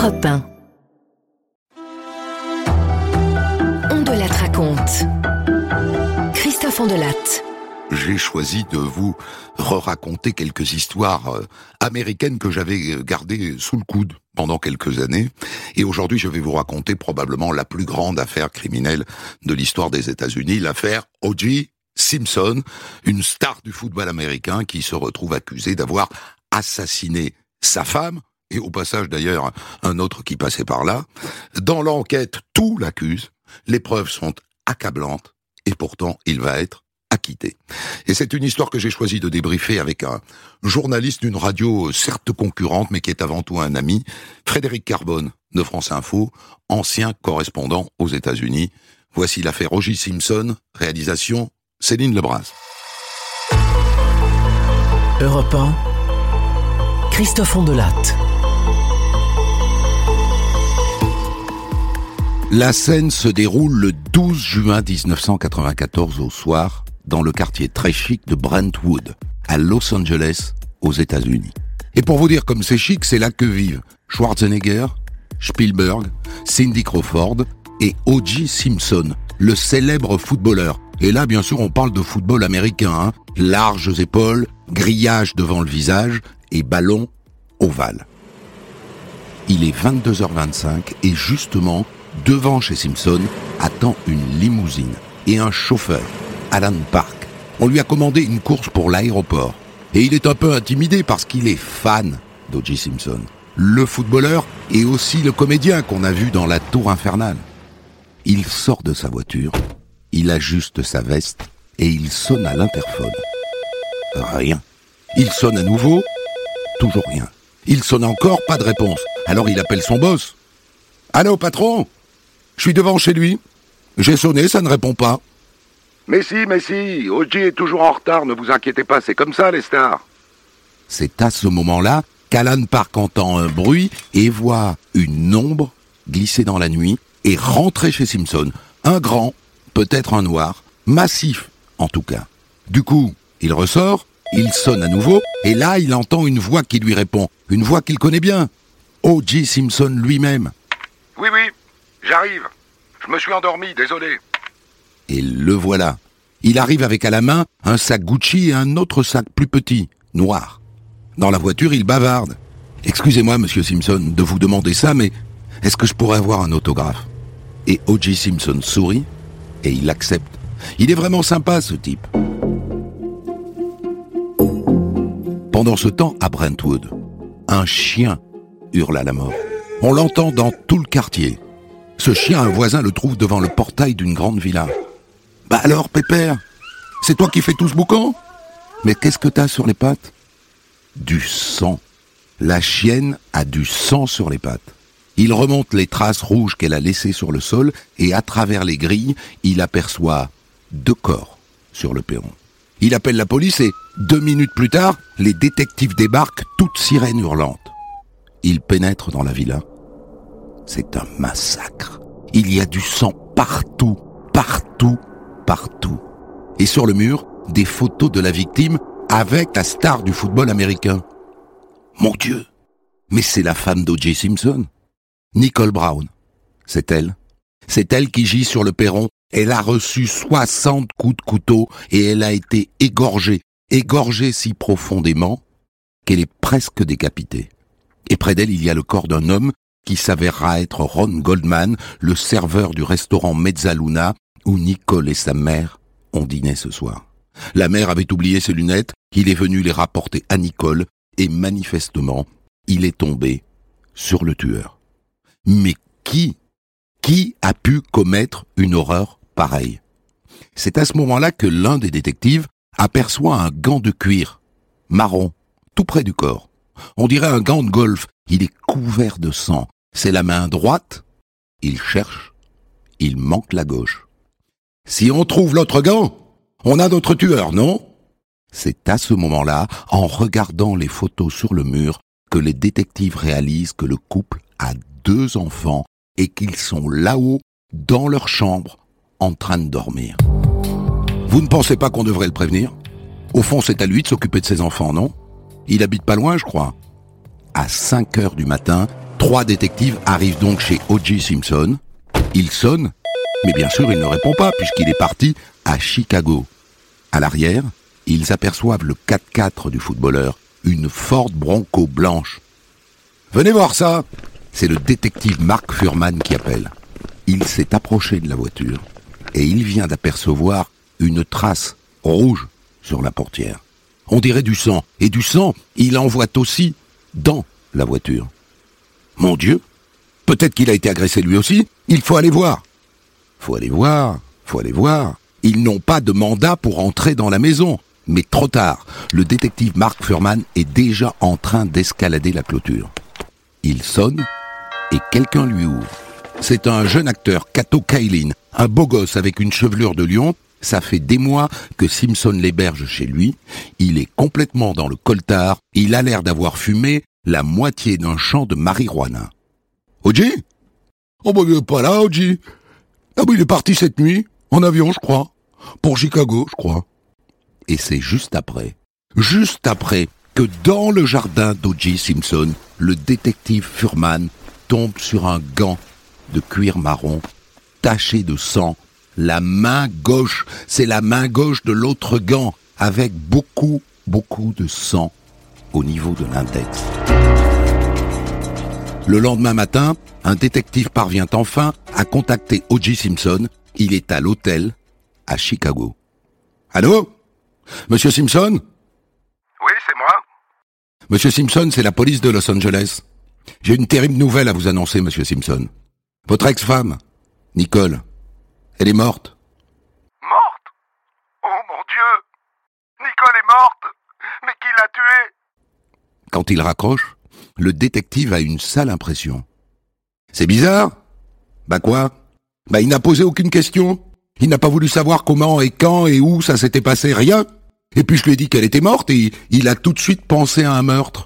Europe 1. Ondelat raconte. Christophe Ondelat. J'ai choisi de vous raconter quelques histoires américaines que j'avais gardées sous le coude pendant quelques années. Et aujourd'hui, je vais vous raconter probablement la plus grande affaire criminelle de l'histoire des États-Unis, l'affaire O.J. Simpson, une star du football américain qui se retrouve accusée d'avoir assassiné sa femme, et au passage d'ailleurs un autre qui passait par là. Dans l'enquête, tout l'accuse, les preuves sont accablantes, et pourtant il va être acquitté. Et c'est une histoire que j'ai choisi de débriefer avec un journaliste d'une radio certes concurrente, mais qui est avant tout un ami, Frédéric Carbone de France Info, ancien correspondant aux États-Unis. Voici l'affaire O.J. Simpson, réalisation Céline Lebras. Europe 1, Christophe Ondelat. La scène se déroule le 12 juin 1994 au soir, dans le quartier très chic de Brentwood, à Los Angeles, aux États-Unis. Et pour vous dire comme c'est chic, c'est là que vivent Schwarzenegger, Spielberg, Cindy Crawford et O.J. Simpson, le célèbre footballeur. Et là, bien sûr, on parle de football américain, larges épaules, grillage devant le visage et ballon ovale. Il est 22h25 et justement, devant chez Simpson, attend une limousine et un chauffeur, Alan Park. On lui a commandé une course pour l'aéroport. Et il est un peu intimidé parce qu'il est fan d'O.J. Simpson, le footballeur et aussi le comédien qu'on a vu dans La Tour Infernale. Il sort de sa voiture, il ajuste sa veste et il sonne à l'interphone. Rien. Il sonne à nouveau, toujours rien. Il sonne encore, pas de réponse. Alors il appelle son boss. « Allô, patron ? Je suis devant chez lui. J'ai sonné, ça ne répond pas. » Mais si, O.J. est toujours en retard, ne vous inquiétez pas, c'est comme ça les stars. C'est à ce moment-là qu'Alan Park entend un bruit et voit une ombre glisser dans la nuit et rentrer chez Simpson. Un grand, peut-être un noir, massif en tout cas. Du coup, il ressort, il sonne à nouveau et là il entend une voix qui lui répond, une voix qu'il connaît bien. O.J. Simpson lui-même. Oui, j'arrive. Je me suis endormi, désolé. Et le voilà. Il arrive avec à la main un sac Gucci et un autre sac plus petit, noir. Dans la voiture, il bavarde. « Excusez-moi, monsieur Simpson, de vous demander ça, mais est-ce que je pourrais avoir un autographe ?» Et O.J. Simpson sourit et il accepte. Il est vraiment sympa, ce type. Pendant ce temps, à Brentwood, un chien hurle à la mort. On l'entend dans tout le quartier. Ce chien, un voisin le trouve devant le portail d'une grande villa. « Bah alors, Pépère, c'est toi qui fais tout ce boucan ? Mais qu'est-ce que t'as sur les pattes ?» Du sang. La chienne a du sang sur les pattes. Il remonte les traces rouges qu'elle a laissées sur le sol et à travers les grilles, il aperçoit 2 corps sur le perron. Il appelle la police et 2 minutes plus tard, les détectives débarquent, toutes sirènes hurlantes. Ils pénètrent dans la villa. C'est un massacre. Il y a du sang partout. Et sur le mur, des photos de la victime avec la star du football américain. Mon Dieu, mais c'est la femme d'O.J. Simpson, Nicole Brown. C'est elle. C'est elle qui gît sur le perron. Elle a reçu 60 coups de couteau et elle a été égorgée si profondément qu'elle est presque décapitée. Et près d'elle, il y a le corps d'un homme qui s'avérera être Ron Goldman, le serveur du restaurant Mezzaluna, où Nicole et sa mère ont dîné ce soir. La mère avait oublié ses lunettes, il est venu les rapporter à Nicole, et manifestement, il est tombé sur le tueur. Mais qui a pu commettre une horreur pareille ? C'est à ce moment-là que l'un des détectives aperçoit un gant de cuir, marron, tout près du corps. On dirait un gant de golf, il est couvert de sang. C'est la main droite, il cherche, il manque la gauche. Si on trouve l'autre gant, on a notre tueur, non ? C'est à ce moment-là, en regardant les photos sur le mur, que les détectives réalisent que le couple a 2 enfants et qu'ils sont là-haut, dans leur chambre, en train de dormir. Vous ne pensez pas qu'on devrait le prévenir ? Au fond, c'est à lui de s'occuper de ses enfants, non ? Il habite pas loin, je crois. À 5h du matin, 3 détectives arrivent donc chez O.J. Simpson. Il sonne, mais bien sûr il ne répond pas puisqu'il est parti à Chicago. À l'arrière, ils aperçoivent le 4x4 du footballeur, une Ford Bronco blanche. « Venez voir ça !» C'est le détective Mark Fuhrman qui appelle. Il s'est approché de la voiture et il vient d'apercevoir une trace rouge sur la portière. On dirait du sang, et du sang, il en voit aussi dans la voiture. Mon Dieu, peut-être qu'il a été agressé lui aussi, il faut aller voir. Faut aller voir. Ils n'ont pas de mandat pour entrer dans la maison. Mais trop tard, le détective Mark Fuhrman est déjà en train d'escalader la clôture. Il sonne et quelqu'un lui ouvre. C'est un jeune acteur, Kato Kaelin, un beau gosse avec une chevelure de lion. Ça fait des mois que Simpson l'héberge chez lui. Il est complètement dans le coltard. Il a l'air d'avoir fumé la moitié d'un champ de marijuana. « O.J. Oh bah il est pas là, O.J. Ah bah il est parti cette nuit, en avion je crois, pour Chicago je crois. » Et c'est juste après que dans le jardin d'O.J. Simpson, le détective Fuhrman tombe sur un gant de cuir marron, taché de sang. La main gauche, c'est la main gauche de l'autre gant, avec beaucoup de sang au niveau de l'index. Le lendemain matin, un détective parvient enfin à contacter O.J. Simpson. Il est à l'hôtel à Chicago. Allô ? Monsieur Simpson ? Oui, c'est moi. Monsieur Simpson, c'est la police de Los Angeles. J'ai une terrible nouvelle à vous annoncer, monsieur Simpson. Votre ex-femme, Nicole, elle est morte. Morte ? Oh mon Dieu ! Nicole est morte ? Mais qui l'a tuée ? Quand il raccroche, le détective a une sale impression. C'est bizarre ? Bah quoi ? Bah il n'a posé aucune question. Il n'a pas voulu savoir comment et quand et où ça s'était passé, rien. Et puis je lui ai dit qu'elle était morte et il a tout de suite pensé à un meurtre.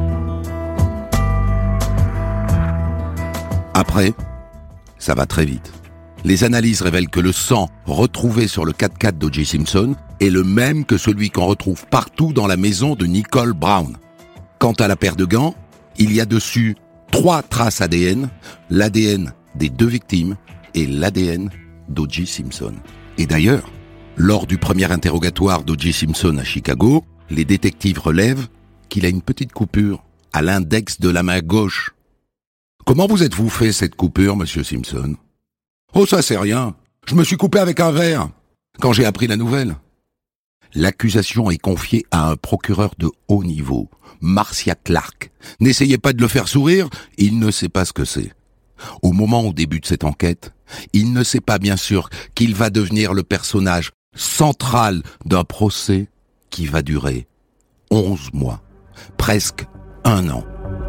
Après, ça va très vite. Les analyses révèlent que le sang retrouvé sur le 4x4 d'O.J. Simpson est le même que celui qu'on retrouve partout dans la maison de Nicole Brown. Quant à la paire de gants, il y a dessus 3 traces ADN, l'ADN des 2 victimes et l'ADN d'O.J. Simpson. Et d'ailleurs, lors du premier interrogatoire d'O.J. Simpson à Chicago, les détectives relèvent qu'il a une petite coupure à l'index de la main gauche. Comment vous êtes-vous fait cette coupure, monsieur Simpson ? Oh, ça c'est rien. Je me suis coupé avec un verre quand j'ai appris la nouvelle. L'accusation est confiée à un procureur de haut niveau, Marcia Clark. N'essayez pas de le faire sourire, il ne sait pas ce que c'est. Au moment où débute cette enquête, il ne sait pas bien sûr qu'il va devenir le personnage central d'un procès qui va durer 11 mois, presque 1 an.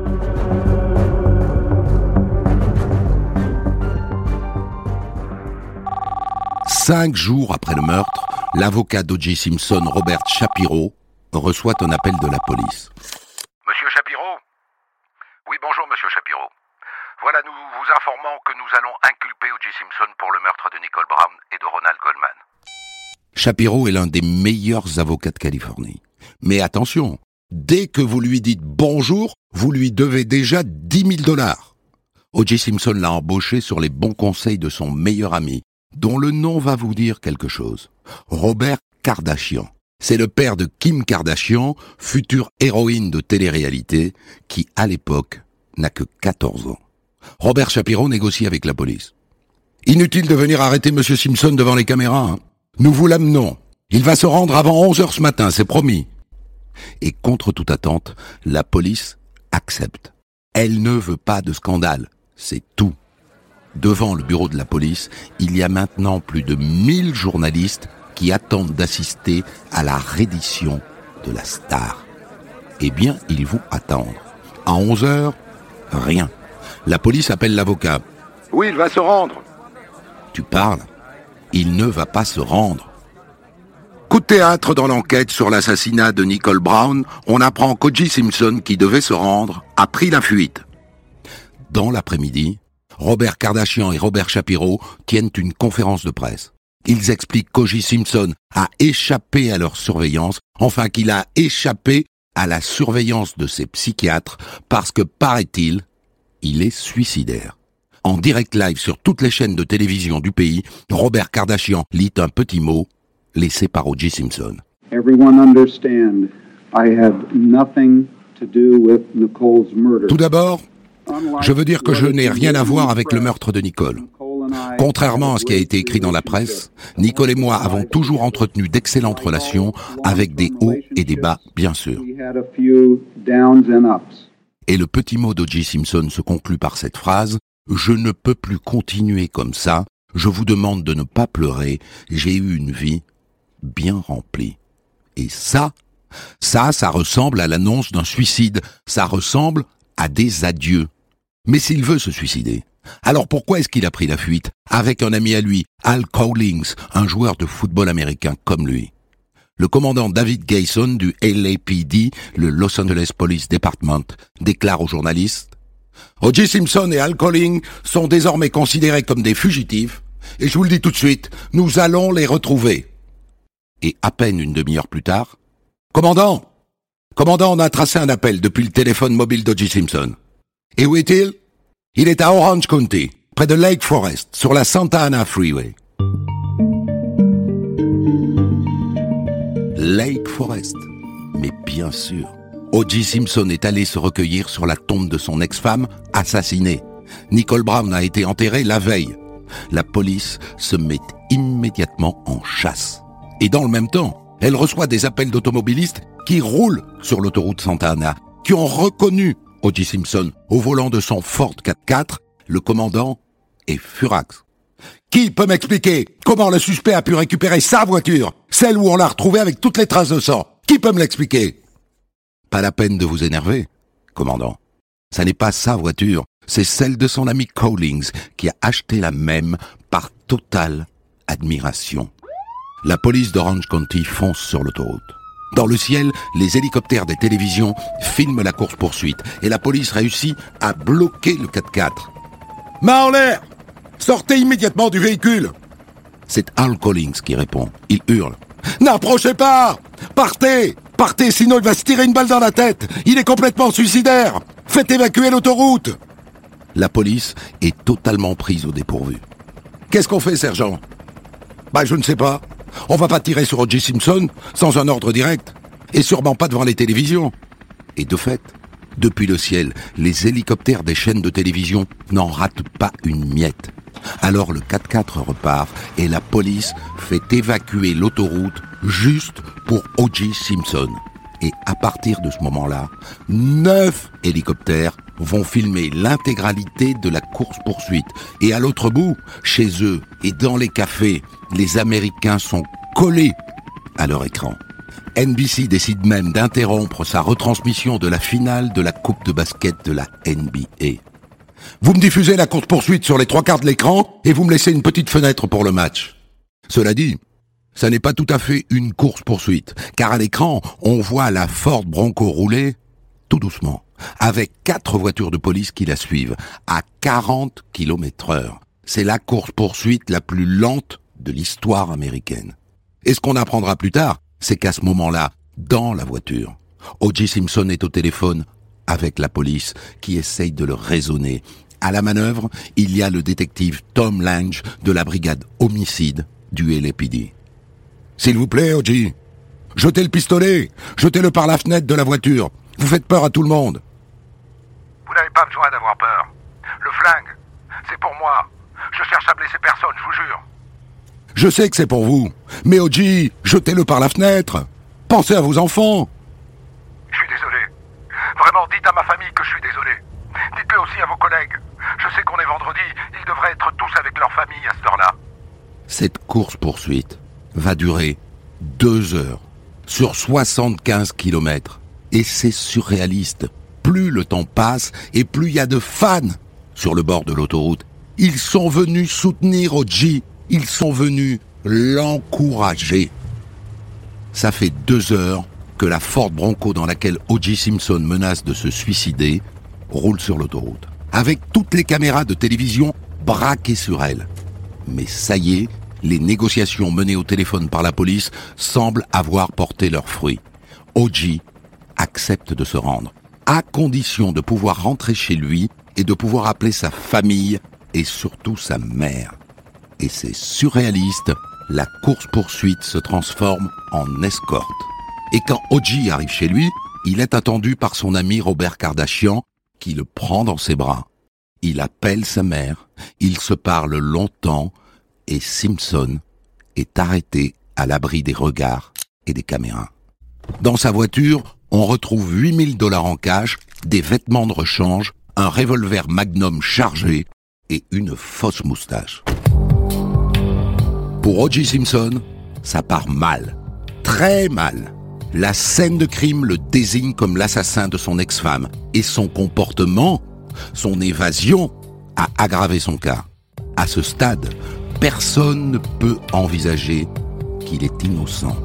Cinq jours après le meurtre, l'avocat d'O.J. Simpson, Robert Shapiro, reçoit un appel de la police. Monsieur Shapiro ? Oui, bonjour, monsieur Shapiro. Voilà, nous vous informons que nous allons inculper O.J. Simpson pour le meurtre de Nicole Brown et de Ronald Goldman. Shapiro est l'un des meilleurs avocats de Californie. Mais attention, dès que vous lui dites bonjour, vous lui devez déjà 10 000 $. O.J. Simpson l'a embauché sur les bons conseils de son meilleur ami, dont le nom va vous dire quelque chose. Robert Kardashian. C'est le père de Kim Kardashian, future héroïne de télé-réalité, qui, à l'époque, n'a que 14 ans. Robert Shapiro négocie avec la police. Inutile de venir arrêter monsieur Simpson devant les caméras, hein. Nous vous l'amenons. Il va se rendre avant 11h ce matin, c'est promis. Et contre toute attente, la police accepte. Elle ne veut pas de scandale, c'est tout. Devant le bureau de la police, il y a maintenant plus de 1000 journalistes qui attendent d'assister à la reddition de la star. Eh bien, ils vont attendre. À 11h, rien. La police appelle l'avocat. Oui, il va se rendre. Tu parles ? Il ne va pas se rendre. Coup de théâtre dans l'enquête sur l'assassinat de Nicole Brown, on apprend qu'O.J. Simpson, qui devait se rendre, a pris la fuite. Dans l'après-midi, Robert Kardashian et Robert Shapiro tiennent une conférence de presse. Ils expliquent qu'O.J. Simpson a échappé à leur surveillance, enfin qu'il a échappé à la surveillance de ses psychiatres parce que, paraît-il, il est suicidaire. En direct live sur toutes les chaînes de télévision du pays, Robert Kardashian lit un petit mot laissé par O.J. Simpson. Everyone understand, I have nothing to do with Nicole's murder. Tout d'abord, je veux dire que je n'ai rien à voir avec le meurtre de Nicole. Contrairement à ce qui a été écrit dans la presse, Nicole et moi avons toujours entretenu d'excellentes relations avec des hauts et des bas, bien sûr. Et le petit mot d'O.J. Simpson se conclut par cette phrase « Je ne peux plus continuer comme ça, je vous demande de ne pas pleurer, j'ai eu une vie bien remplie. » Et ça ressemble à l'annonce d'un suicide, ça ressemble à des adieux. Mais s'il veut se suicider, alors pourquoi est-ce qu'il a pris la fuite avec un ami à lui, Al Cowlings, un joueur de football américain comme lui? Le commandant David Gayson du LAPD, le Los Angeles Police Department, déclare aux journalistes « O.J. Simpson et Al Cowlings sont désormais considérés comme des fugitifs, et je vous le dis tout de suite, nous allons les retrouver. » Et à peine une demi-heure plus tard, « Commandant, on a tracé un appel depuis le téléphone mobile d'O.J. Simpson. Et où est-il? Il est à Orange County, près de Lake Forest, sur la Santa Ana Freeway. » Lake Forest. Mais bien sûr, O.J. Simpson est allé se recueillir sur la tombe de son ex-femme, assassinée. Nicole Brown a été enterrée la veille. La police se met immédiatement en chasse. Et dans le même temps, elle reçoit des appels d'automobilistes qui roulent sur l'autoroute Santa Ana, qui ont reconnu O.J. Simpson au volant de son Ford 4x4. Le commandant est furax. Qui peut m'expliquer comment le suspect a pu récupérer sa voiture, celle où on l'a retrouvée avec toutes les traces de sang? Qui peut me l'expliquer? Pas la peine de vous énerver, commandant. Ça n'est pas sa voiture, c'est celle de son ami Cowlings qui a acheté la même par totale admiration. La police d'Orange County fonce sur l'autoroute. Dans le ciel, les hélicoptères des télévisions filment la course-poursuite et la police réussit à bloquer le 4x4. « Main en l'air! Sortez immédiatement du véhicule !» C'est Al Cowlings qui répond. Il hurle. « N'approchez pas! Partez! Partez, sinon il va se tirer une balle dans la tête! Il est complètement suicidaire! Faites évacuer l'autoroute !» La police est totalement prise au dépourvu. « Qu'est-ce qu'on fait, sergent ?»« Je ne sais pas. On va pas tirer sur O.J. Simpson sans un ordre direct. Et sûrement pas devant les télévisions. » Et de fait, depuis le ciel, les hélicoptères des chaînes de télévision n'en ratent pas une miette. Alors le 4x4 repart et la police fait évacuer l'autoroute juste pour O.J. Simpson. Et à partir de ce moment-là, 9 hélicoptères vont filmer l'intégralité de la course-poursuite. Et à l'autre bout, chez eux et dans les cafés, les Américains sont collés à leur écran. NBC décide même d'interrompre sa retransmission de la finale de la Coupe de basket de la NBA. Vous me diffusez la course-poursuite sur les 3/4 de l'écran et vous me laissez une petite fenêtre pour le match. Cela dit, ça n'est pas tout à fait une course-poursuite, car à l'écran, on voit la Ford Bronco rouler tout doucement, avec 4 voitures de police qui la suivent, à 40 km/h. C'est la course-poursuite la plus lente de l'histoire américaine. Et ce qu'on apprendra plus tard, c'est qu'à ce moment-là, dans la voiture, O.J. Simpson est au téléphone avec la police qui essaye de le raisonner. À la manœuvre, il y a le détective Tom Lange de la brigade homicide du LAPD. « S'il vous plaît, O.J., jetez le pistolet, jetez-le par la fenêtre de la voiture. Vous faites peur à tout le monde. » Vous n'avez pas besoin d'avoir peur. Le flingue, c'est pour moi. Je cherche à blesser personne, je vous jure. Je sais que c'est pour vous, mais O.J., jetez-le par la fenêtre. Pensez à vos enfants. Je suis désolé. Vraiment, dites à ma famille que je suis désolé. Dites-le aussi à vos collègues. Je sais qu'on est vendredi, ils devraient être tous avec leur famille à cette heure-là. Cette course-poursuite va durer 2 heures, sur 75 km. Et c'est surréaliste. Plus le temps passe, et plus il y a de fans sur le bord de l'autoroute. Ils sont venus soutenir O.J., ils sont venus l'encourager. Ça fait 2 heures que la Ford Bronco dans laquelle O.J. Simpson menace de se suicider roule sur l'autoroute, avec toutes les caméras de télévision braquées sur elle. Mais ça y est, les négociations menées au téléphone par la police semblent avoir porté leurs fruits. O.J. accepte de se rendre, à condition de pouvoir rentrer chez lui et de pouvoir appeler sa famille et surtout sa mère. Et c'est surréaliste, la course-poursuite se transforme en escorte. Et quand O.J. arrive chez lui, il est attendu par son ami Robert Kardashian, qui le prend dans ses bras. Il appelle sa mère, ils se parlent longtemps, et Simpson est arrêté à l'abri des regards et des caméras. Dans sa voiture, on retrouve $8 000 en cash, des vêtements de rechange, un revolver Magnum chargé et une fausse moustache. Pour O.J. Simpson, ça part mal, très mal. La scène de crime le désigne comme l'assassin de son ex-femme et son comportement, son évasion, a aggravé son cas. À ce stade, personne ne peut envisager qu'il est innocent.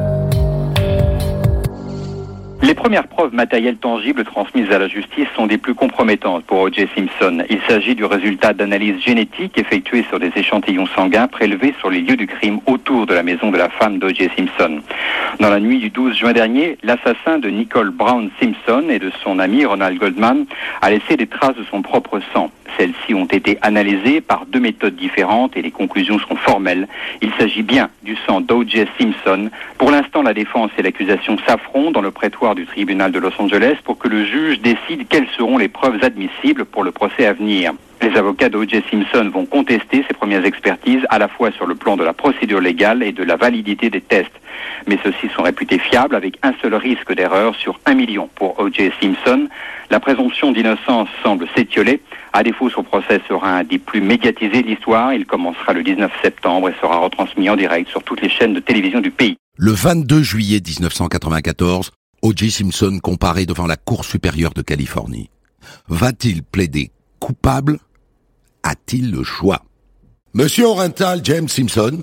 Les premières preuves matérielles tangibles transmises à la justice sont des plus compromettantes pour O.J. Simpson. Il s'agit du résultat d'analyses génétiques effectuées sur des échantillons sanguins prélevés sur les lieux du crime autour de la maison de la femme d'O.J. Simpson. Dans la nuit du 12 juin dernier, l'assassin de Nicole Brown Simpson et de son ami Ronald Goldman a laissé des traces de son propre sang. Celles-ci ont été analysées par 2 méthodes différentes et les conclusions sont formelles. Il s'agit bien du sang d'O.J. Simpson. Pour l'instant, la défense et l'accusation s'affrontent dans le prétoire du tribunal de Los Angeles pour que le juge décide quelles seront les preuves admissibles pour le procès à venir. Les avocats d'O.J. Simpson vont contester ces premières expertises à la fois sur le plan de la procédure légale et de la validité des tests. Mais ceux-ci sont réputés fiables avec un seul risque d'erreur sur 1 million pour O.J. Simpson. La présomption d'innocence semble s'étioler. À défaut, son procès sera un des plus médiatisés de l'histoire. Il commencera le 19 septembre et sera retransmis en direct sur toutes les chaînes de télévision du pays. Le 22 juillet 1994, O.J. Simpson comparé devant la Cour supérieure de Californie. Va-t-il plaider coupable? A-t-il le choix? Monsieur Orenthal James Simpson,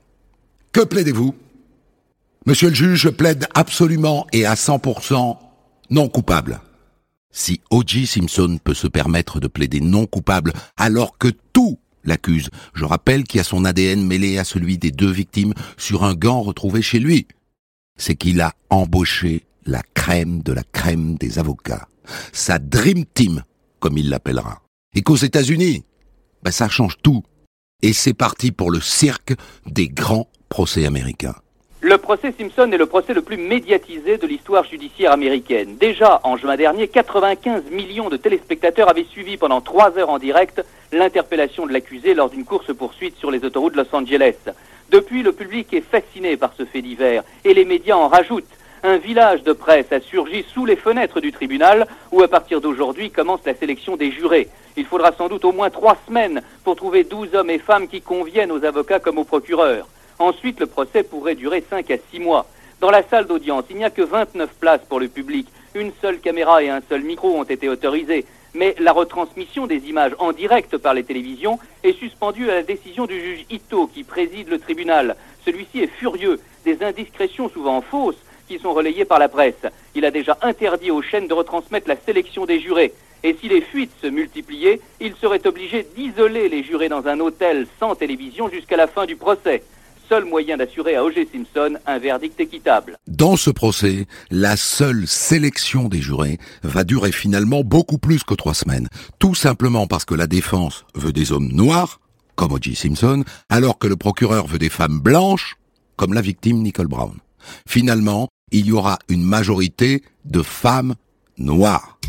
que plaidez-vous? Monsieur le juge, je plaide absolument et à 100% non coupable. Si O.J. Simpson peut se permettre de plaider non coupable alors que tout l'accuse, je rappelle qu'il y a son ADN mêlé à celui des 2 victimes sur un gant retrouvé chez lui, c'est qu'il a embauché la crème de la crème des avocats, sa Dream Team, comme il l'appellera. Et qu'aux États-Unis, ça change tout. Et c'est parti pour le cirque des grands procès américains. Le procès Simpson est le procès le plus médiatisé de l'histoire judiciaire américaine. Déjà, en juin dernier, 95 millions de téléspectateurs avaient suivi pendant 3 heures en direct l'interpellation de l'accusé lors d'une course-poursuite sur les autoroutes de Los Angeles. Depuis, le public est fasciné par ce fait divers et les médias en rajoutent. Un village de presse a surgi sous les fenêtres du tribunal où, à partir d'aujourd'hui, commence la sélection des jurés. Il faudra sans doute au moins 3 semaines pour trouver 12 hommes et femmes qui conviennent aux avocats comme aux procureurs. Ensuite, le procès pourrait durer 5 à 6 mois. Dans la salle d'audience, il n'y a que 29 places pour le public. Une seule caméra et un seul micro ont été autorisés. Mais la retransmission des images en direct par les télévisions est suspendue à la décision du juge Ito qui préside le tribunal. Celui-ci est furieux. Des indiscrétions souvent fausses qui sont relayées par la presse. Il a déjà interdit aux chaînes de retransmettre la sélection des jurés. Et si les fuites se multipliaient, il serait obligé d'isoler les jurés dans un hôtel sans télévision jusqu'à la fin du procès. Seul moyen d'assurer à O.J. Simpson un verdict équitable. Dans ce procès, la seule sélection des jurés va durer finalement beaucoup plus que 3 semaines. Tout simplement parce que la défense veut des hommes noirs, comme O.J. Simpson, alors que le procureur veut des femmes blanches, comme la victime Nicole Brown. Finalement, il y aura une majorité de femmes noires.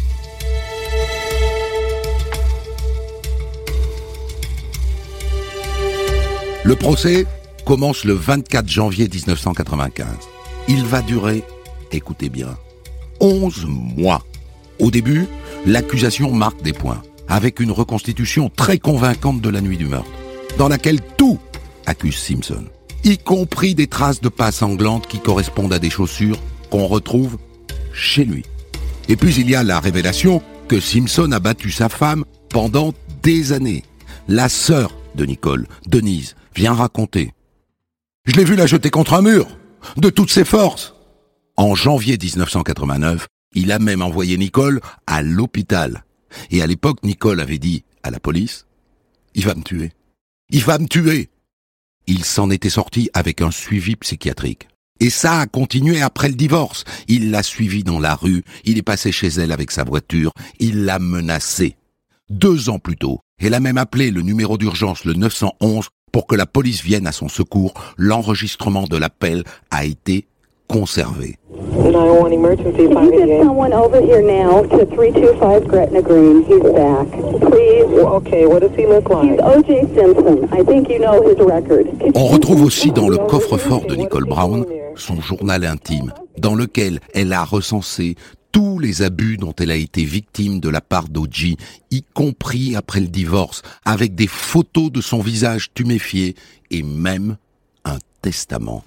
Le procès commence le 24 janvier 1995. Il va durer, écoutez bien, 11 mois. Au début, l'accusation marque des points, avec une reconstitution très convaincante de la nuit du meurtre, dans laquelle tout accuse Simpson, y compris des traces de pas sanglantes qui correspondent à des chaussures qu'on retrouve chez lui. Et puis il y a la révélation que Simpson a battu sa femme pendant des années. La sœur de Nicole, Denise, vient raconter. Je l'ai vu la jeter contre un mur, de toutes ses forces. En janvier 1989, il a même envoyé Nicole à l'hôpital. Et à l'époque, Nicole avait dit à la police, « Il va me tuer. Il va me tuer !» Il s'en était sorti avec un suivi psychiatrique. Et ça a continué après le divorce. Il l'a suivie dans la rue, il est passé chez elle avec sa voiture, il l'a menacée. 2 ans plus tôt. Elle a même appelé le numéro d'urgence, le 911, pour que la police vienne à son secours. L'enregistrement de l'appel a été conservé. 911 emergency. Can you get someone over here now to 325 Gretna Green? He's back. Please. Okay, what does he look like? He's O.J. Simpson. I think you know his record. On retrouve aussi dans le coffre-fort de Nicole Brown son journal intime, dans lequel elle a recensé tous les abus dont elle a été victime de la part d'O.J., y compris après le divorce, avec des photos de son visage tuméfié et même un testament.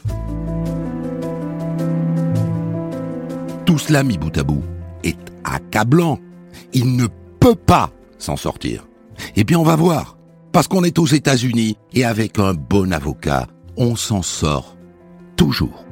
Tout cela mis bout à bout est accablant. Il ne peut pas s'en sortir. Eh bien, on va voir. Parce qu'on est aux États-Unis et avec un bon avocat, on s'en sort toujours.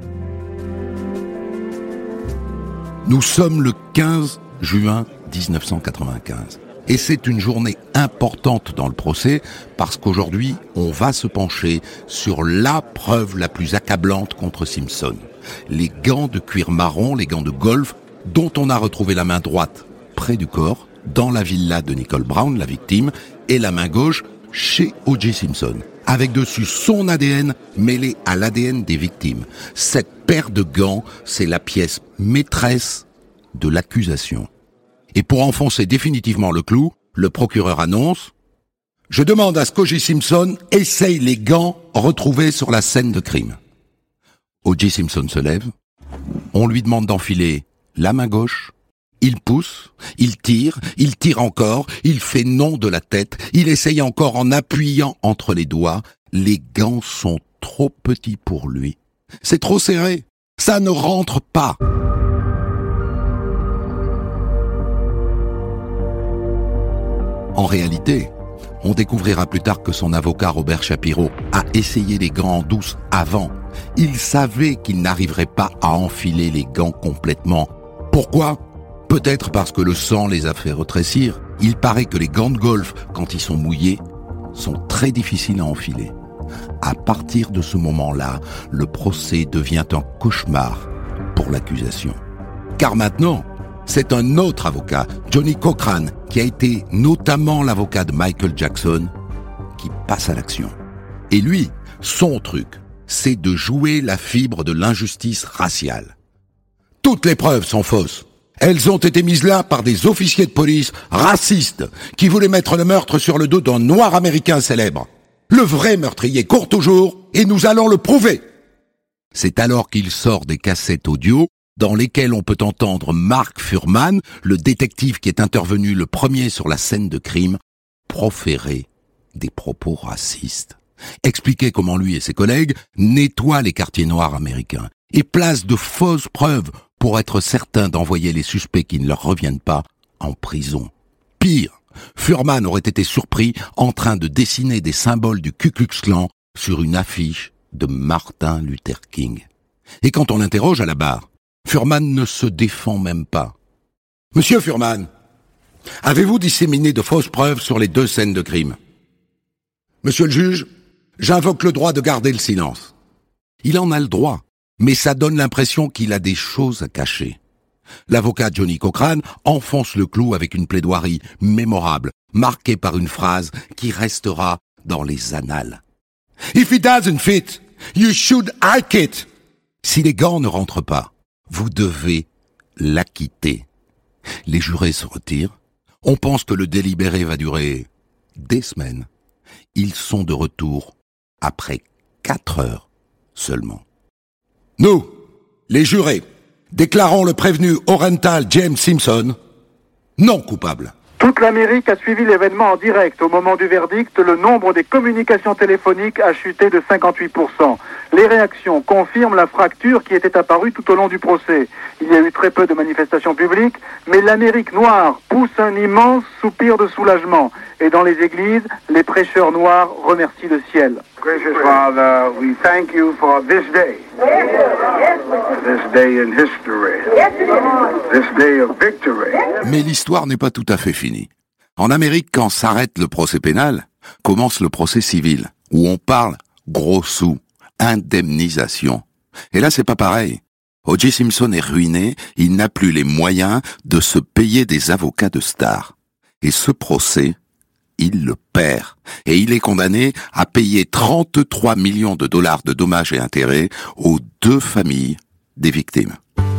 Nous sommes le 15 juin 1995. Et c'est une journée importante dans le procès parce qu'aujourd'hui, on va se pencher sur la preuve la plus accablante contre Simpson. Les gants de cuir marron, les gants de golf, dont on a retrouvé la main droite près du corps, dans la villa de Nicole Brown, la victime, et la main gauche chez O.J. Simpson, avec dessus son ADN mêlé à l'ADN des victimes. Cette paire de gants, c'est la pièce maîtresse de l'accusation. Et pour enfoncer définitivement le clou, le procureur annonce « Je demande à ce qu'O.J. Simpson essaye les gants retrouvés sur la scène de crime. » O.J. Simpson se lève, on lui demande d'enfiler la main gauche, il pousse, il tire encore, il fait non de la tête, il essaye encore en appuyant entre les doigts, les gants sont trop petits pour lui. C'est trop serré, ça ne rentre pas. En réalité, on découvrira plus tard que son avocat Robert Shapiro a essayé les gants en douce avant. Il savait qu'il n'arriverait pas à enfiler les gants complètement. Pourquoi ? Peut-être parce que le sang les a fait rétrécir. Il paraît que les gants de golf, quand ils sont mouillés, sont très difficiles à enfiler. À partir de ce moment-là, le procès devient un cauchemar pour l'accusation. Car maintenant, c'est un autre avocat, Johnny Cochran, qui a été notamment l'avocat de Michael Jackson, qui passe à l'action. Et lui, son truc, c'est de jouer la fibre de l'injustice raciale. Toutes les preuves sont fausses. Elles ont été mises là par des officiers de police racistes qui voulaient mettre le meurtre sur le dos d'un noir américain célèbre. Le vrai meurtrier court toujours et nous allons le prouver. C'est alors qu'il sort des cassettes audio dans lesquelles on peut entendre Mark Fuhrman, le détective qui est intervenu le premier sur la scène de crime, proférer des propos racistes. Expliquer comment lui et ses collègues nettoient les quartiers noirs américains et placent de fausses preuves pour être certains d'envoyer les suspects qui ne leur reviennent pas en prison. Pire, Fuhrman aurait été surpris en train de dessiner des symboles du Ku Klux Klan sur une affiche de Martin Luther King. Et quand on l'interroge à la barre, Fuhrman ne se défend même pas. « Monsieur Fuhrman, avez-vous disséminé de fausses preuves sur les 2 scènes de crime ? » ?»« Monsieur le juge, j'invoque le droit de garder le silence. » Il en a le droit, mais ça donne l'impression qu'il a des choses à cacher. L'avocat Johnny Cochran enfonce le clou avec une plaidoirie mémorable, marquée par une phrase qui restera dans les annales. « If it doesn't fit, you should hike it. » Si les gants ne rentrent pas, vous devez l'acquitter. Les jurés se retirent. On pense que le délibéré va durer des semaines. Ils sont de retour après 4 heures seulement. Nous, les jurés, déclarons le prévenu Orenthal James Simpson non coupable. Toute l'Amérique a suivi l'événement en direct. Au moment du verdict, le nombre des communications téléphoniques a chuté de 58%. Les réactions confirment la fracture qui était apparue tout au long du procès. Il y a eu très peu de manifestations publiques, mais l'Amérique noire pousse un immense soupir de soulagement. Et dans les églises, les prêcheurs noirs remercient le ciel. Gracious Father, we thank you for this day. This day in history. This day of victory. Mais l'histoire n'est pas tout à fait finie. En Amérique, quand s'arrête le procès pénal, commence le procès civil, où on parle gros sous, indemnisation. Et là, c'est pas pareil. O.J. Simpson est ruiné, il n'a plus les moyens de se payer des avocats de stars. Et ce procès, il le perd. Et il est condamné à payer 33 millions de dollars de dommages et intérêts aux 2 familles des victimes.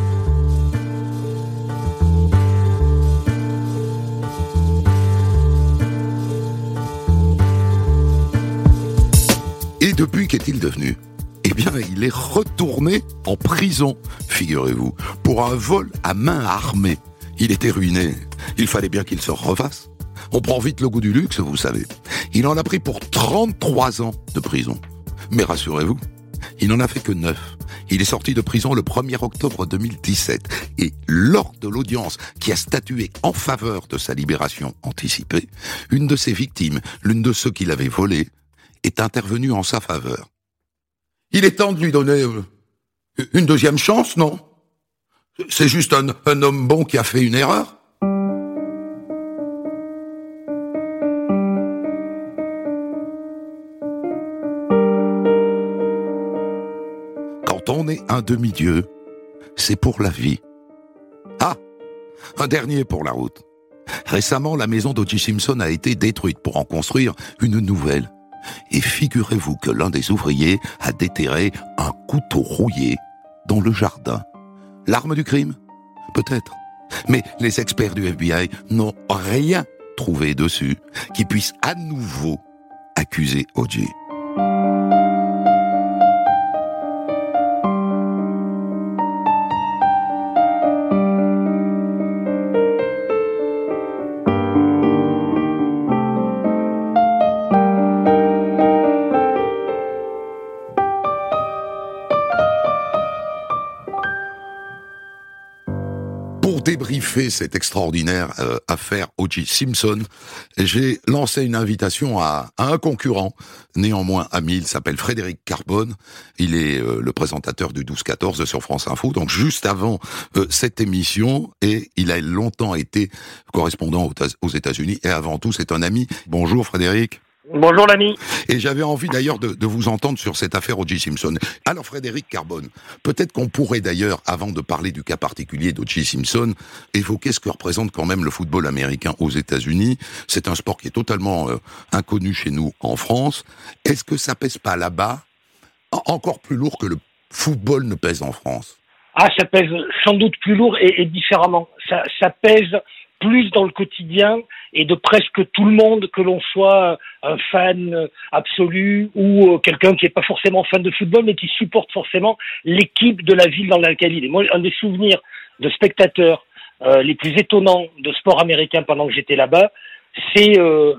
Et depuis, qu'est-il devenu ? Eh bien, il est retourné en prison, figurez-vous, pour un vol à main armée. Il était ruiné. Il fallait bien qu'il se refasse. On prend vite le goût du luxe, vous savez. Il en a pris pour 33 ans de prison. Mais rassurez-vous, il n'en a fait que 9. Il est sorti de prison le 1er octobre 2017. Et lors de l'audience qui a statué en faveur de sa libération anticipée, une de ses victimes, l'une de ceux qui l'avaient volé, est intervenue en sa faveur. Il est temps de lui donner une deuxième chance, non ? C'est juste un homme bon qui a fait une erreur ? Quand on est un demi-dieu, c'est pour la vie. Ah, un dernier pour la route. Récemment, la maison d'O.J. Simpson a été détruite pour en construire une nouvelle. Et figurez-vous que l'un des ouvriers a déterré un couteau rouillé dans le jardin. L'arme du crime ? Peut-être. Mais les experts du FBI n'ont rien trouvé dessus qui puisse à nouveau accuser O.J. Pour débriefer cette extraordinaire affaire O.J. Simpson, j'ai lancé une invitation à un concurrent, néanmoins ami, il s'appelle Frédéric Carbone, il est le présentateur du 12-14 sur France Info, donc juste avant cette émission, et il a longtemps été correspondant aux États-Unis, et avant tout c'est un ami. Bonjour Frédéric. Bonjour l'ami. Et j'avais envie d'ailleurs de vous entendre sur cette affaire O.J. Simpson. Alors Frédéric Carbone, peut-être qu'on pourrait d'ailleurs, avant de parler du cas particulier d'O.J. Simpson, évoquer ce que représente quand même le football américain aux États-Unis. C'est un sport qui est totalement inconnu chez nous en France. Est-ce que ça pèse pas là-bas encore plus lourd que le football ne pèse en France ? Ah, ça pèse sans doute plus lourd et différemment. Ça pèse plus dans le quotidien et de presque tout le monde, que l'on soit un fan absolu ou quelqu'un qui n'est pas forcément fan de football, mais qui supporte forcément l'équipe de la ville dans laquelle il est. Moi, un des souvenirs de spectateurs les plus étonnants de sport américain pendant que j'étais là-bas, c'est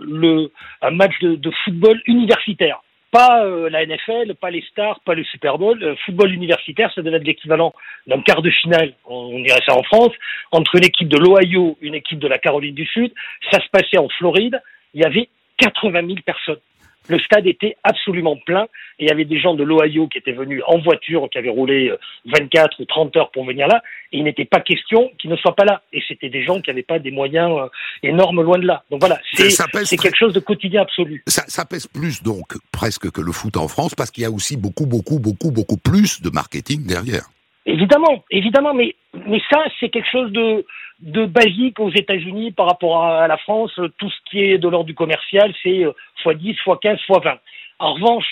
un match de football universitaire. Pas la NFL, pas les Stars, pas le Super Bowl. Football universitaire, ça devait être l'équivalent d'un quart de finale, on dirait ça en France, entre une équipe de l'Ohio, une équipe de la Caroline du Sud. Ça se passait en Floride. Il y avait 80 000 personnes. Le stade était absolument plein et il y avait des gens de l'Ohio qui étaient venus en voiture, qui avaient roulé 24 ou 30 heures pour venir là, et il n'était pas question qu'ils ne soient pas là. Et c'était des gens qui n'avaient pas des moyens énormes loin de là. Donc voilà, c'est quelque chose de quotidien absolu. Ça pèse plus donc presque que le foot en France, parce qu'il y a aussi beaucoup plus de marketing derrière. Évidemment, mais ça, c'est quelque chose de basique aux États-Unis par rapport à la France. Tout ce qui est de l'ordre du commercial, c'est x10, x15, x20. En revanche,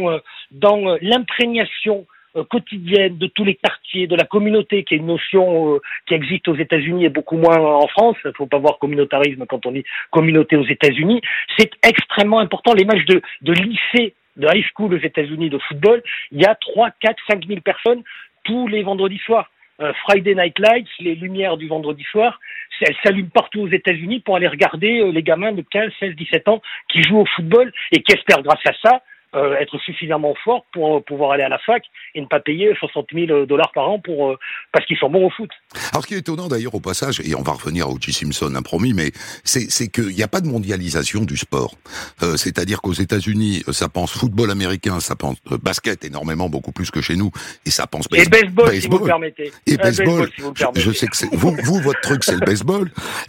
dans l'imprégnation quotidienne de tous les quartiers, de la communauté, qui est une notion qui existe aux États-Unis et beaucoup moins en France, il ne faut pas voir communautarisme quand on dit communauté aux États-Unis, c'est extrêmement important. Les matchs de lycée, de high school aux États-Unis de football, il y a 3, 4, 5 000 personnes tous les vendredis soirs. Friday Night Lights, les lumières du vendredi soir, elles s'allument partout aux États-Unis pour aller regarder les gamins de 15, 16, 17 ans qui jouent au football et qui espèrent grâce à ça être suffisamment forts pour pouvoir aller à la fac et ne pas payer $60 000 par an parce qu'ils sont bons au foot. Alors ce qui est étonnant d'ailleurs au passage, et on va revenir à O.J. Simpson, promis, mais c'est qu'il n'y a pas de mondialisation du sport. C'est-à-dire qu'aux États-Unis, ça pense football américain, ça pense basket énormément, beaucoup plus que chez nous, et ça pense baseball. Et baseball, si vous le permettez. Et baseball, je sais que c'est vous votre truc c'est le baseball.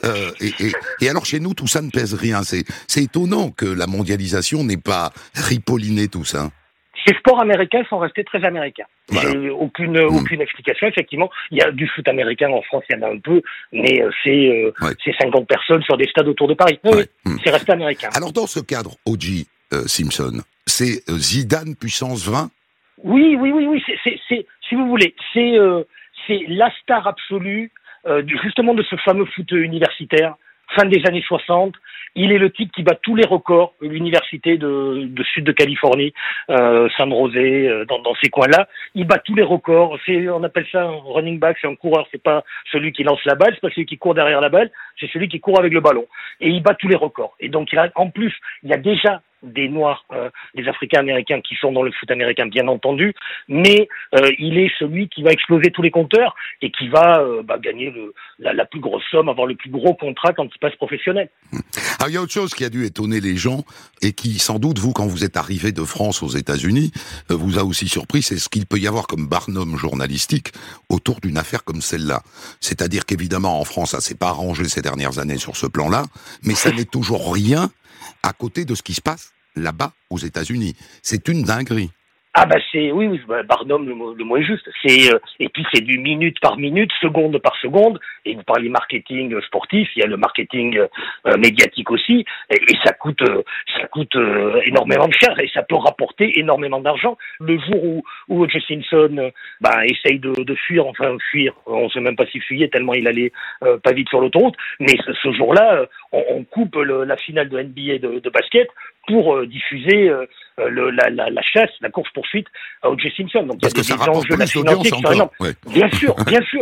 Et alors chez nous, tout ça ne pèse rien. C'est étonnant que la mondialisation n'ait pas ripolliné tout ça. Ces sports américains sont restés très américains. Voilà. J'ai aucune explication. Effectivement, il y a du foot américain en France, il y en a un peu, mais c'est 50 personnes sur des stades autour de Paris. Oui, c'est resté américain. Alors dans ce cadre, O.J. Simpson, c'est Zidane puissance 20 ? Oui, c'est si vous voulez, c'est la star absolue justement de ce fameux foot universitaire, fin des années 60. Il est le type qui bat tous les records, l'université de sud de Californie, San José, dans ces coins-là. Il bat tous les records. On appelle ça un running back, c'est un coureur. C'est pas celui qui lance la balle, c'est pas celui qui court derrière la balle, c'est celui qui court avec le ballon. Et il bat tous les records. Et donc, en plus, il y a déjà des Noirs, des Africains-Américains qui sont dans le foot américain, bien entendu, mais il est celui qui va exploser tous les compteurs et qui va gagner la plus grosse somme, avoir le plus gros contrat quand il passe professionnel. Alors, il y a autre chose qui a dû étonner les gens et qui, sans doute, vous, quand vous êtes arrivé de France aux États-Unis, vous a aussi surpris, c'est ce qu'il peut y avoir comme barnum journalistique autour d'une affaire comme celle-là. C'est-à-dire qu'évidemment, en France, ça s'est pas arrangé ces dernières années sur ce plan-là, mais ça n'est toujours rien à côté de ce qui se passe là-bas aux États-Unis. C'est une dinguerie. Ah oui, Barnum, le mot est juste. Et puis c'est du minute par minute, seconde par seconde. Et vous parlez marketing sportif, il y a le marketing médiatique aussi, et ça coûte énormément de cher et ça peut rapporter énormément d'argent. Le jour où O.J. Simpson essaye de fuir, on sait même pas s'il fuyait tellement il allait pas vite sur l'autoroute. Mais ce jour-là, on coupe la finale de NBA de basket pour diffuser la chasse, la course-poursuite à O.J. Simpson. Donc, parce que ça rapporte plus d'audience encore. Ouais. Bien sûr.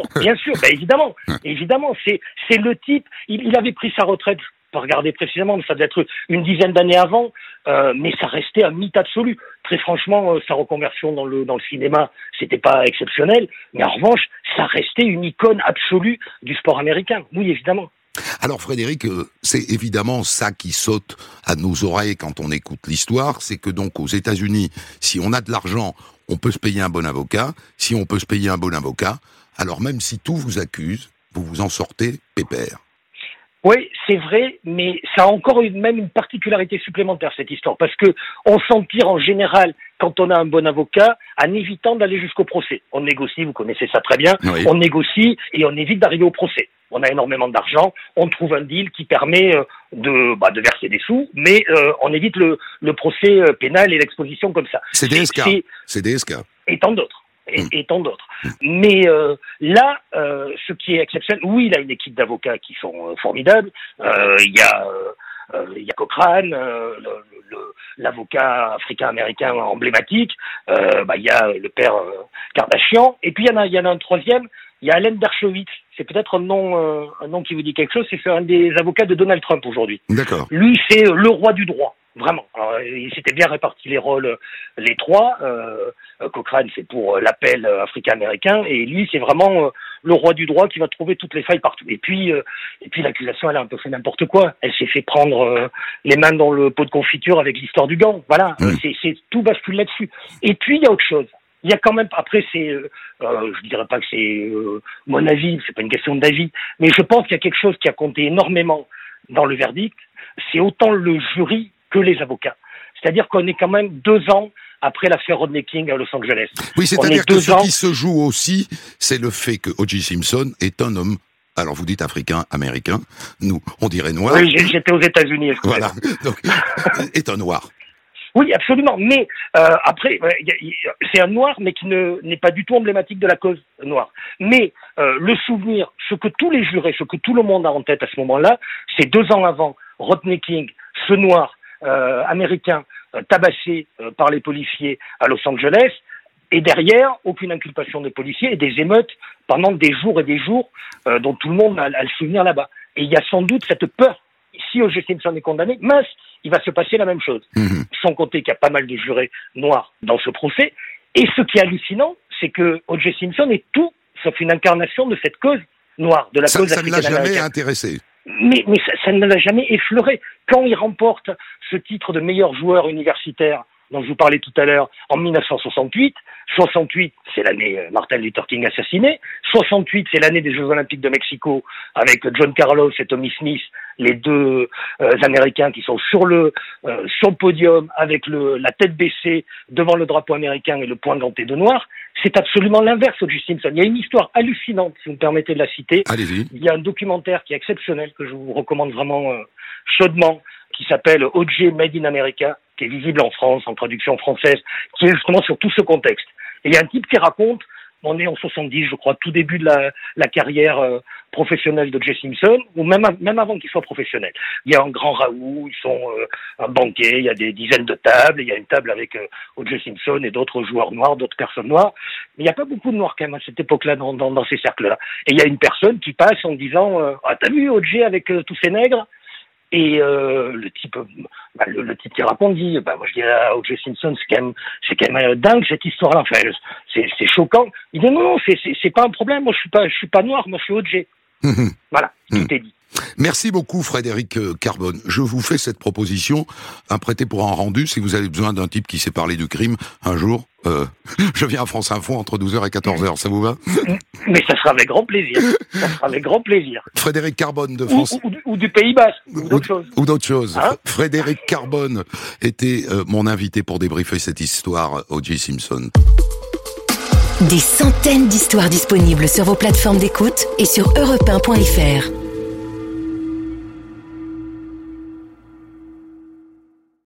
Évidemment, c'est le type, il avait pris sa retraite, pas regarder précisément, mais ça devait être une dizaine d'années avant, mais ça restait un mythe absolu. Très franchement, sa reconversion dans le cinéma, c'était pas exceptionnel, mais en revanche, ça restait une icône absolue du sport américain. Oui, évidemment. Alors Frédéric, c'est évidemment ça qui saute à nos oreilles quand on écoute l'histoire, c'est que donc aux États-Unis, si on a de l'argent, on peut se payer un bon avocat. Si on peut se payer un bon avocat, alors même si tout vous accuse, vous vous en sortez pépère. Oui, c'est vrai, mais ça a encore même une particularité supplémentaire, cette histoire, parce que on s'en tire en général quand on a un bon avocat en évitant d'aller jusqu'au procès. On négocie, vous connaissez ça très bien, oui. On négocie et on évite d'arriver au procès. On a énormément d'argent, on trouve un deal qui permet de verser des sous, mais on évite le procès pénal et l'exposition comme ça. C'est DSK. Et tant d'autres. Et tant d'autres. Mais là, ce qui est exceptionnel, oui, il a une équipe d'avocats qui sont formidables. Il y a Cochrane, l'avocat africain-américain emblématique. Il y a le père Kardashian. Et puis il y en a un troisième. Il y a Allen Dershowitz. C'est peut-être un nom qui vous dit quelque chose. C'est un des avocats de Donald Trump aujourd'hui. D'accord. Lui, c'est le roi du droit. Vraiment. Alors, il s'était bien réparti les rôles, les trois. Cochrane, c'est pour l'appel africain-américain, et lui, c'est vraiment le roi du droit qui va trouver toutes les failles partout. Et puis l'accusation, elle a un peu fait n'importe quoi. Elle s'est fait prendre les mains dans le pot de confiture avec l'histoire du gant. Voilà. C'est tout bascule là-dessus. Et puis, il y a autre chose. Il y a quand même, après, je dirais pas que c'est mon avis, c'est pas une question d'avis, mais je pense qu'il y a quelque chose qui a compté énormément dans le verdict. C'est autant le jury que les avocats. C'est-à-dire qu'on est quand même 2 ans après l'affaire Rodney King à Los Angeles. Oui, c'est-à-dire que ce qui se joue aussi, c'est le fait que O.J. Simpson est un homme, alors vous dites africain, américain, nous, on dirait noir. Oui, j'étais aux États-Unis. Voilà, donc, est un noir. Oui, absolument. Mais après, c'est un noir, mais qui n'est pas du tout emblématique de la cause noire. Mais le souvenir, ce que tous les jurés, ce que tout le monde a en tête à ce moment-là, c'est 2 ans avant, Rodney King, ce noir américain tabassé par les policiers à Los Angeles, et derrière, aucune inculpation des policiers et des émeutes pendant des jours et des jours dont tout le monde a le souvenir là-bas. Et il y a sans doute cette peur. Si O.J. Simpson est condamné, mince, il va se passer la même chose. Sans compter qu'il y a pas mal de jurés noirs dans ce procès. Et ce qui est hallucinant, c'est que O.J. Simpson est tout sauf une incarnation de cette cause noire, de la cause africaine-américaine. Ça ne l'a jamais intéressé. Mais ça ne l'a jamais effleuré. Quand il remporte ce titre de meilleur joueur universitaire dont je vous parlais tout à l'heure, en 1968. 68, c'est l'année Martin Luther King assassiné. 68, c'est l'année des Jeux Olympiques de Mexico avec John Carlos et Tommy Smith, les deux Américains qui sont sur le podium avec la tête baissée devant le drapeau américain et le poing ganté de noir. C'est absolument l'inverse, O.J. Simpson. Il y a une histoire hallucinante, si vous me permettez de la citer. Allez-y. Il y a un documentaire qui est exceptionnel, que je vous recommande vraiment chaudement, qui s'appelle O.J. Made in America, qui est visible en France, en traduction française, qui est justement sur tout ce contexte. Et il y a un type qui raconte, on est en 70, je crois, tout début de la carrière professionnelle de O.J. Simpson, ou même avant qu'il soit professionnel. Il y a un grand raout, ils sont un banquet, il y a des dizaines de tables, il y a une table avec O.J. Simpson et d'autres joueurs noirs, d'autres personnes noires. Mais il n'y a pas beaucoup de noirs quand même à cette époque-là dans ces cercles-là. Et il y a une personne qui passe en disant ah, t'as vu O.J. avec tous ces nègres? Et le type qui raconte dit, moi je dirais à O.J. Simpson, c'est quand même dingue cette histoire-là. Enfin, c'est choquant. Il dit non, c'est pas un problème. Moi je suis pas noir, moi je suis O.J. Voilà, tout est dit. Merci beaucoup Frédéric Carbone. Je vous fais cette proposition, un prêté pour un rendu, si vous avez besoin d'un type qui sait parler du crime un jour. Je viens à France Info entre 12h et 14h, ça vous va? Mais ça sera avec grand plaisir. Ça sera avec grand plaisir. Frédéric Carbone de France... Ou du Pays Basque, ou d'autres choses. Ou d'autres choses. Hein? Frédéric Carbone était mon invité pour débriefer cette histoire O.J. Simpson. Des centaines d'histoires disponibles sur vos plateformes d'écoute et sur europe1.fr.